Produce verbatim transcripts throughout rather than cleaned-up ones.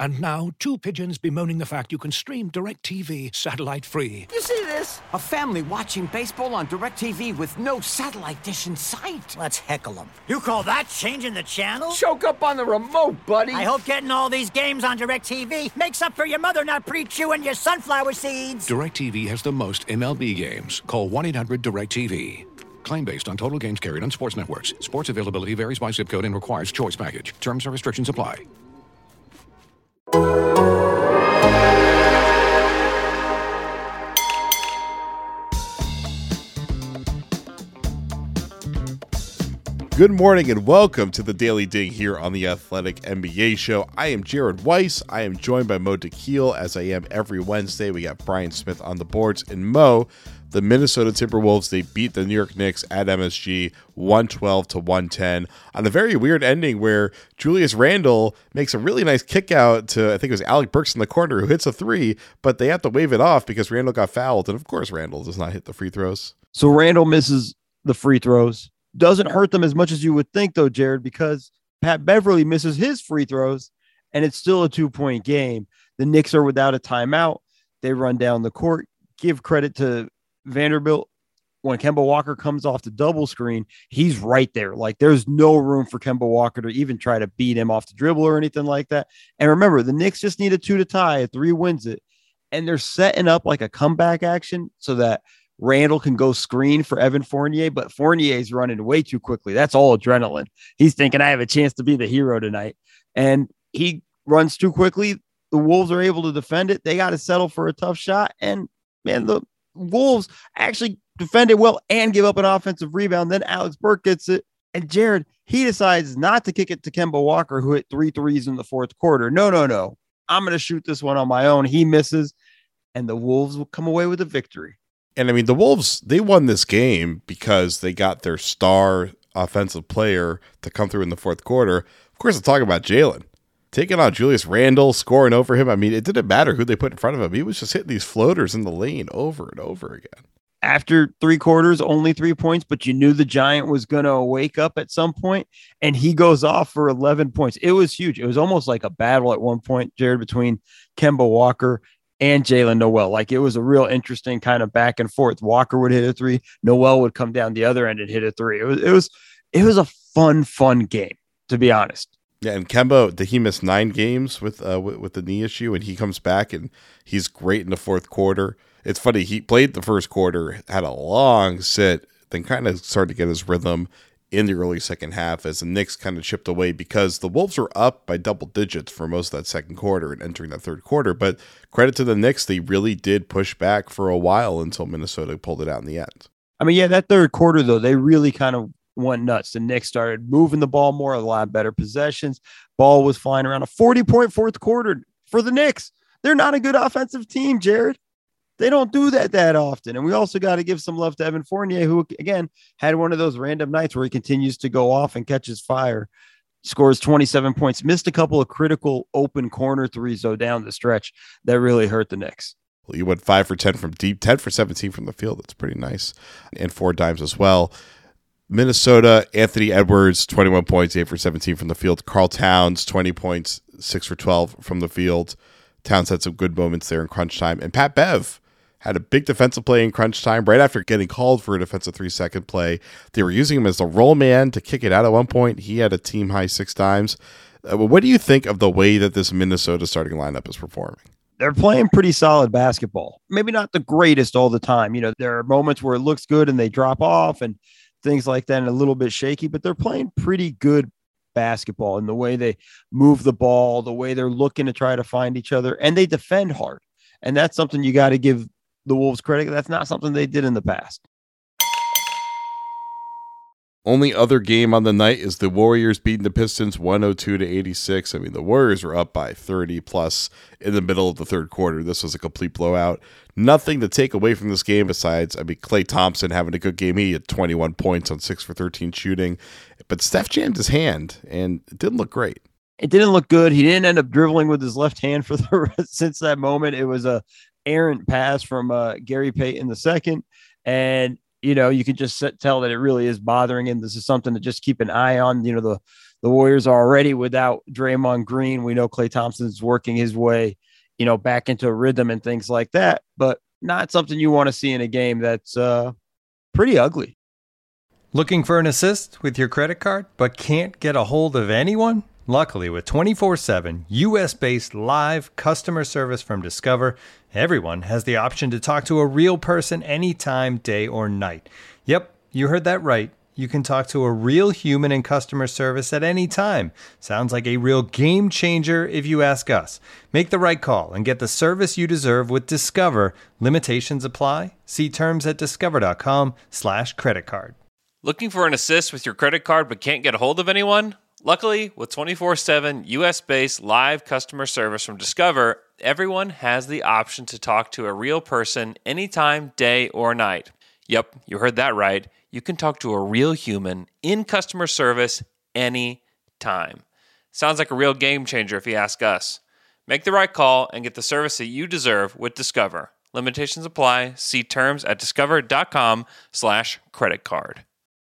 And now, two pigeons bemoaning the fact you can stream DirecTV satellite-free. You see this? A family watching baseball on DirecTV with no satellite dish in sight. Let's heckle them. You call that changing the channel? Choke up on the remote, buddy. I hope getting all these games on DirecTV makes up for your mother not pre-chewing your sunflower seeds. DirecTV has the most M L B games. Call one eight hundred direct T V. Claim based on total games carried on sports networks. Sports availability varies by zip code and requires choice package. Terms and restrictions apply. Good morning and welcome to the Daily Ding here on the Athletic N B A Show. I am Jared Weiss. I am joined by Mo Dakhil as I am every Wednesday. We got Brian Smith on the boards. And Mo, the Minnesota Timberwolves, they beat the New York Knicks at M S G one twelve to one ten on a very weird ending where Julius Randle makes a really nice kick out to, I think it was Alec Burks in the corner who hits a three, but they have to wave it off because Randle got fouled. And of course, Randle does not hit the free throws. So Randle misses the free throws. Doesn't hurt them as much as you would think, though, Jared, because Pat Beverly misses his free throws, and it's still a two-point game. The Knicks are without a timeout. They run down the court. Give credit to Vanderbilt. When Kemba Walker comes off the double screen, he's right there. Like, there's no room for Kemba Walker to even try to beat him off the dribble or anything like that. And remember, the Knicks just need a two to tie. A three wins it. And they're setting up like a comeback action so that Randle can go screen for Evan Fournier, but Fournier's running way too quickly. That's all adrenaline. He's thinking, I have a chance to be the hero tonight. And he runs too quickly. The Wolves are able to defend it. They got to settle for a tough shot. And, man, the Wolves actually defend it well and give up an offensive rebound. Then Alex Burke gets it. And Jared, he decides not to kick it to Kemba Walker, who hit three threes in the fourth quarter. No, no, no. I'm going to shoot this one on my own. He misses, and the Wolves will come away with a victory. And I mean, the Wolves, they won this game because they got their star offensive player to come through in the fourth quarter. Of course, I'm talking about Jalen. Taking on Julius Randle, scoring over him. I mean, it didn't matter who they put in front of him. He was just hitting these floaters in the lane over and over again. After three quarters, only three points, but you knew the Giant was going to wake up at some point, and he goes off for eleven points. It was huge. It was almost like a battle at one point, Jared, between Kemba Walker and Jalen Noel. Like, it was a real interesting kind of back and forth. Walker would hit a three. Noel would come down the other end and hit a three. It was, it was, it was a fun, fun game, to be honest. Yeah. And Kemba, he missed nine games with, uh, with, with the knee issue, and he comes back and he's great in the fourth quarter. It's funny. He played the first quarter, had a long sit, then kind of started to get his rhythm in the early second half as the Knicks kind of chipped away because the Wolves were up by double digits for most of that second quarter and entering that third quarter. But credit to the Knicks, they really did push back for a while until Minnesota pulled it out in the end. I mean, yeah, that third quarter, though, they really kind of went nuts. The Knicks started moving the ball more, a lot better possessions. Ball was flying around. A forty-point fourth quarter for the Knicks. They're not a good offensive team, Jared. They don't do that that often. And we also got to give some love to Evan Fournier, who, again, had one of those random nights where he continues to go off and catches fire, scores twenty-seven points, missed a couple of critical open corner threes, though, down the stretch that really hurt the Knicks. Well, you went five for ten from deep, ten for seventeen from the field. That's pretty nice. And four dimes as well. Minnesota, Anthony Edwards, twenty-one points, eight for seventeen from the field. Karl Towns, twenty points, six for twelve from the field. Towns had some good moments there in crunch time. And Pat Bev had a big defensive play in crunch time right after getting called for a defensive three-second play. They were using him as the roll man to kick it out at one point. He had a team-high six times. Uh, what do you think of the way that this Minnesota starting lineup is performing? They're playing pretty solid basketball. Maybe not the greatest all the time. You know, there are moments where it looks good and they drop off and things like that and a little bit shaky, but they're playing pretty good basketball in the way they move the ball, the way they're looking to try to find each other, and they defend hard. And that's something you got to give the Wolves credit. That's not something they did in the past. Only other game on the night is the Warriors beating the Pistons one oh two to eighty-six. I mean, the Warriors were up by thirty plus in the middle of the third quarter. This was a complete blowout. Nothing to take away from this game besides, I mean, Klay Thompson having a good game. He had twenty-one points on six for thirteen shooting, but Steph jammed his hand and it didn't look great. It didn't look good. He didn't end up dribbling with his left hand for the rest since that moment. It was a errant pass from uh, Gary Payton the second. And, you know, you can just tell that it really is bothering him. This is something to just keep an eye on. You know, the The Warriors are already without Draymond Green. We know Klay Thompson's working his way, you know, back into a rhythm and things like that, but not something you want to see in a game that's uh, pretty ugly. Looking for an assist with your credit card, but can't get a hold of anyone? Luckily, with twenty-four seven U S-based live customer service from Discover, everyone has the option to talk to a real person anytime, day or night. Yep, you heard that right. You can talk to a real human in customer service at any time. Sounds like a real game changer if you ask us. Make the right call and get the service you deserve with Discover. Limitations apply. See terms at discover.com slash credit card. Looking for an assist with your credit card but can't get a hold of anyone? Luckily, with twenty-four seven U S-based live customer service from Discover, everyone has the option to talk to a real person anytime, day or night. Yep, you heard that right. You can talk to a real human in customer service anytime. Sounds like a real game changer if you ask us. Make the right call and get the service that you deserve with Discover. Limitations apply. See terms at discover.com slash credit card.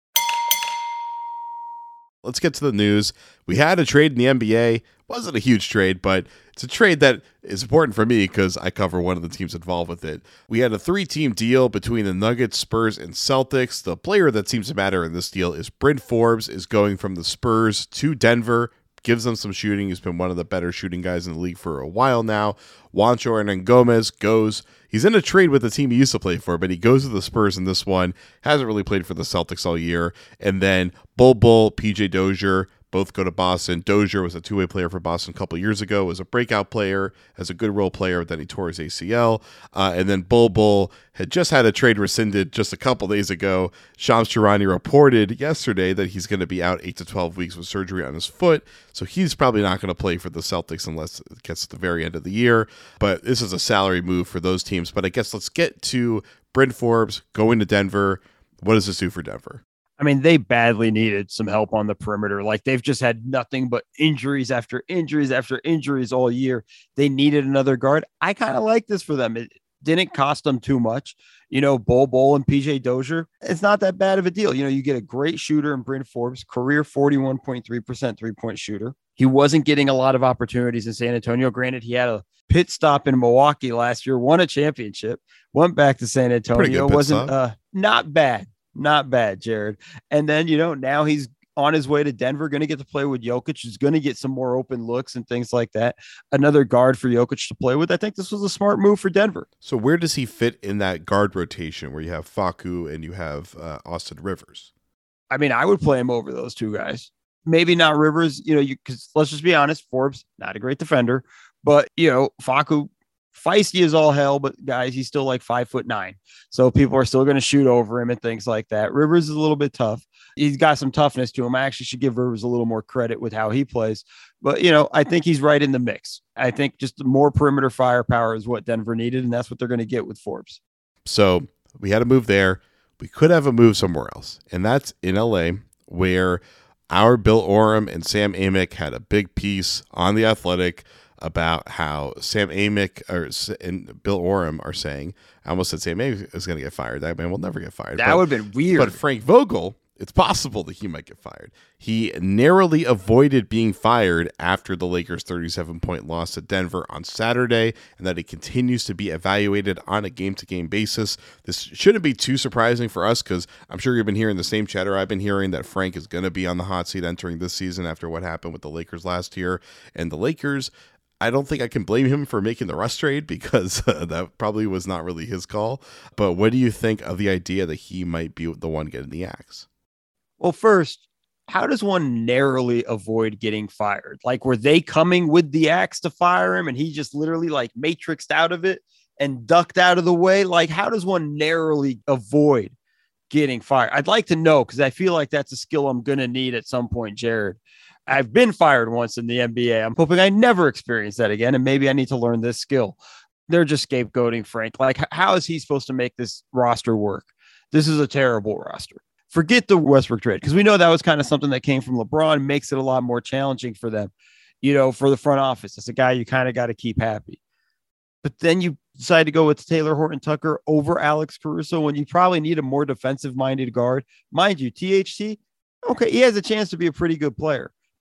Let's get to the news. We had a trade in the N B A. Wasn't a huge trade, but it's a trade that is important for me because I cover one of the teams involved with it. We had a three-team deal between the Nuggets, Spurs, and Celtics. The player that seems to matter in this deal is Bryn Forbes, is going from the Spurs to Denver. Gives them some shooting. He's been one of the better shooting guys in the league for a while now. Juancho Hernangomez goes. He's in a trade with the team he used to play for, but he goes to the Spurs in this one. Hasn't really played for the Celtics all year. And then Bol Bol, P J Dozier, both go to Boston. Dozier was a two-way player for Boston a couple years ago, was a breakout player, as a good role player, then he tore his A C L. Uh, and then Bol Bol had just had a trade rescinded just a couple days ago. Shams Charania reported yesterday that he's going to be out eight to twelve weeks with surgery on his foot, so he's probably not going to play for the Celtics unless it gets to the very end of the year. But this is a salary move for those teams. But I guess let's get to Bryn Forbes going to Denver. What does this do for Denver? I mean, they badly needed some help on the perimeter. Like, they've just had nothing but injuries after injuries after injuries all year. They needed another guard. I kind of like this for them. It didn't cost them too much. You know, Bol Bol and P J Dozier, it's not that bad of a deal. You know, you get a great shooter in Bryn Forbes, career forty-one point three percent three-point shooter. He wasn't getting a lot of opportunities in San Antonio. Granted, he had a pit stop in Milwaukee last year, won a championship, went back to San Antonio. Wasn't uh, not bad. Not bad, Jared. And then, you know, now he's on his way to Denver, going to get to play with Jokic. He's going to get some more open looks and things like that. Another guard for Jokic to play with. I think this was a smart move for Denver. So where does he fit in that guard rotation where you have Facu and you have uh, Austin Rivers? I mean, I would play him over those two guys. Maybe not Rivers, you know, you because let's just be honest, Forbes, not a great defender, but, you know, Facu, feisty as all hell, but guys, he's still like five foot nine. So people are still going to shoot over him and things like that. Rivers is a little bit tough. He's got some toughness to him. I actually should give Rivers a little more credit with how he plays. But, you know, I think he's right in the mix. I think just more perimeter firepower is what Denver needed, and that's what they're going to get with Forbes. So we had a move there. We could have a move somewhere else, and that's in L A, where our Bill Oram and Sam Amick had a big piece on The Athletic about how Sam Amick or and Bill Oram are saying, I almost said Sam Amick is going to get fired. That man will never get fired. That would have been weird. But Frank Vogel, it's possible that he might get fired. He narrowly avoided being fired after the Lakers' thirty-seven point loss to Denver on Saturday, and that he continues to be evaluated on a game-to-game basis. This shouldn't be too surprising for us because I'm sure you've been hearing the same chatter I've been hearing that Frank is going to be on the hot seat entering this season after what happened with the Lakers last year. And the Lakers, I don't think I can blame him for making the Russ trade because uh, that probably was not really his call. But what do you think of the idea that he might be the one getting the axe? Well, first, how does one narrowly avoid getting fired? Like, were they coming with the axe to fire him and he just literally like matrixed out of it and ducked out of the way? Like, how does one narrowly avoid getting fired? I'd like to know, because I feel like that's a skill I'm going to need at some point, Jared. I've been fired once in the N B A. I'm hoping I never experience that again, and maybe I need to learn this skill. They're just scapegoating Frank. Like, how is he supposed to make this roster work? This is a terrible roster. Forget the Westbrook trade, because we know that was kind of something that came from LeBron, makes it a lot more challenging for them, you know, for the front office. It's a guy you kind of got to keep happy. But then you decide to go with Taylor Horton Tucker over Alex Caruso when you probably need a more defensive-minded guard. Mind you, T H T, okay, he has a chance to be a pretty good player.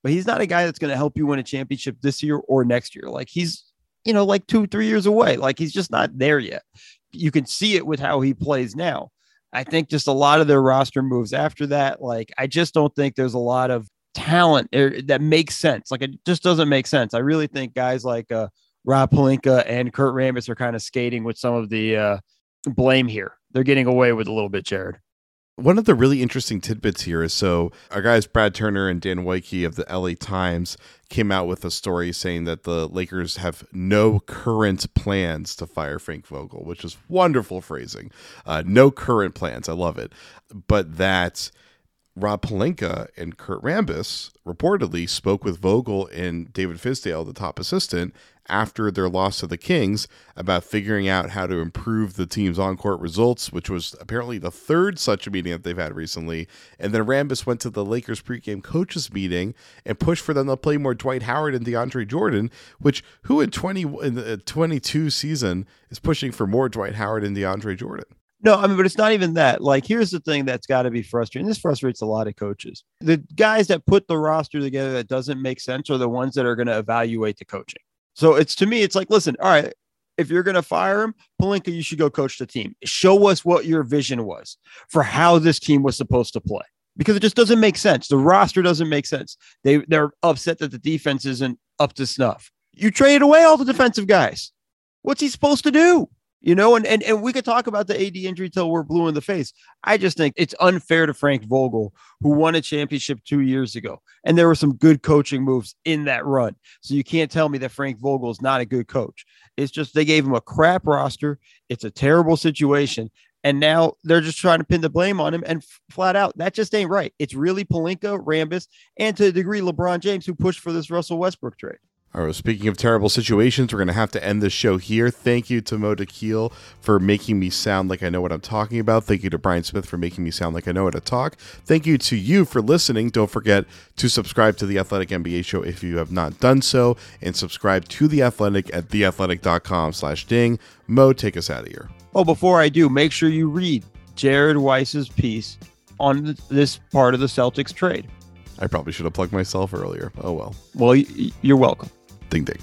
but he's not a guy that's going to help you win a championship this year or next year. Like he's, you know, like two, three years away. Like he's just not there yet. You can see it with how he plays now. I think just a lot of their roster moves after that. Like, I just don't think there's a lot of talent that makes sense. Like, it just doesn't make sense. I really think guys like uh, Rob Pelinka and Kurt Rambis are kind of skating with some of the uh, blame here. They're getting away with a little bit, Jared. One of the really interesting tidbits here is, so our guys Brad Turner and Dan Wojcicki of the L A Times came out with a story saying that the Lakers have no current plans to fire Frank Vogel, which is wonderful phrasing. Uh, no current plans. I love it. But that Rob Pelinka and Kurt Rambis reportedly spoke with Vogel and David Fizdale, the top assistant, after their loss to the Kings about figuring out how to improve the team's on-court results, which was apparently the third such a meeting that they've had recently. And then Rambis went to the Lakers pregame coaches meeting and pushed for them to play more Dwight Howard and DeAndre Jordan, which who in twenty in the twenty-two season is pushing for more Dwight Howard and DeAndre Jordan? No, I mean, but it's not even that. Like, here's the thing that's got to be frustrating. This frustrates a lot of coaches. The guys that put the roster together that doesn't make sense are the ones that are going to evaluate the coaching. So it's, to me, it's like, listen, all right, if you're going to fire him, Pelinka, you should go coach the team. Show us what your vision was for how this team was supposed to play, because it just doesn't make sense. The roster doesn't make sense. They, they're upset that the defense isn't up to snuff. You traded away all the defensive guys. What's he supposed to do? You know, and, and, and we could talk about the A D injury till we're blue in the face. I just think it's unfair to Frank Vogel, who won a championship two years ago. And there were some good coaching moves in that run. So you can't tell me that Frank Vogel is not a good coach. It's just they gave him a crap roster. It's a terrible situation. And now they're just trying to pin the blame on him. And f- flat out, that just ain't right. It's really Pelinka, Rambis, and to a degree, LeBron James, who pushed for this Russell Westbrook trade. All right, speaking of terrible situations, we're going to have to end this show here. Thank you to Mo Dakhil for making me sound like I know what I'm talking about. Thank you to Brian Smith for making me sound like I know how to talk. Thank you to you for listening. Don't forget to subscribe to The Athletic N B A Show if you have not done so, and subscribe to The Athletic at theathletic.com slash ding. Mo, take us out of here. Oh, before I do, make sure you read Jared Weiss's piece on this part of the Celtics trade. I probably should have plugged myself earlier. Oh, well. Well, y- you're welcome. Ding, ding.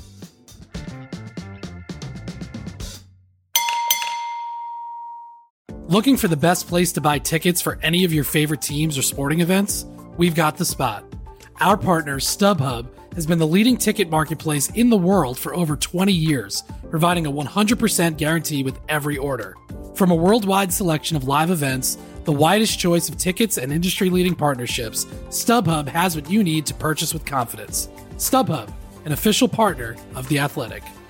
Looking for the best place to buy tickets for any of your favorite teams or sporting events? We've got the spot. Our partner, StubHub, has been the leading ticket marketplace in the world for over twenty years, providing a one hundred percent guarantee with every order. From a worldwide selection of live events, the widest choice of tickets, and industry-leading partnerships, StubHub has what you need to purchase with confidence. StubHub, an official partner of The Athletic.